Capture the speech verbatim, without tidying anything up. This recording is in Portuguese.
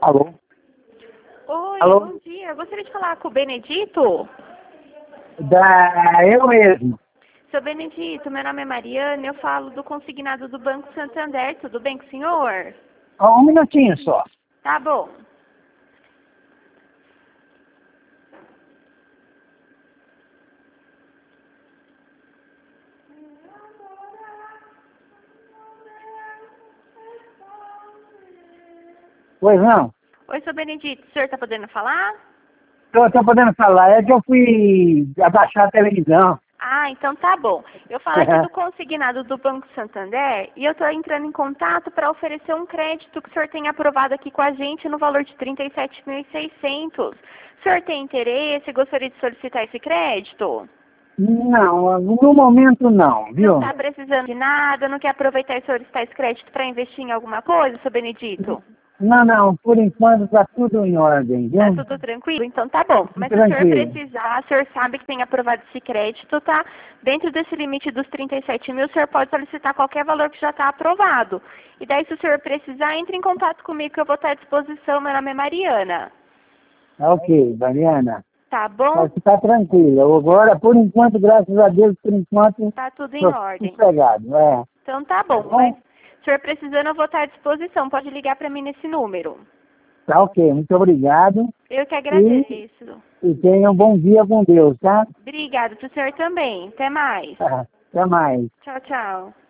Alô? Oi, Alô? bom dia. Eu gostaria de falar com o Benedito. Da... Eu mesmo. Seu Benedito, meu nome é Mariana e eu falo do consignado do Banco Santander. Tudo bem com o senhor? Ó, um minutinho só. Tá bom. Pois não? Oi, seu Benedito, o senhor tá podendo falar? Tô, tô podendo falar. É que eu fui abaixar a televisão. Ah, então tá bom. Eu falo aqui do consignado do Banco Santander e eu estou entrando em contato para oferecer um crédito que o senhor tem aprovado aqui com a gente no valor de trinta e sete mil e seiscentos. O senhor tem interesse? Gostaria de solicitar esse crédito? Não, no momento não, viu? Não está precisando de nada? Não quer aproveitar e solicitar esse crédito para investir em alguma coisa, seu Benedito? Não, não, por enquanto tá tudo em ordem, viu? Tá tudo tranquilo? Então tá bom. Mas se o senhor Tranquilo. precisar, o senhor sabe que tem aprovado esse crédito, tá? Dentro desse limite dos trinta e sete mil, o senhor pode solicitar qualquer valor que já está aprovado. E daí, se o senhor precisar, entre em contato comigo que eu vou estar à disposição. Meu nome é Mariana. Ok, Mariana. Tá bom? Pode ficar tranquila. Agora, por enquanto, graças a Deus, por enquanto, Tá tudo em tô ordem. sossegado. É. Então tá bom. Tá bom? Mas se o senhor precisando, eu vou estar à disposição. Pode ligar para mim nesse número. Tá ok, muito obrigado. Eu que agradeço. E tenha um bom dia com Deus, tá? Obrigada. Pro senhor também. Até mais. Até mais. Tchau, tchau.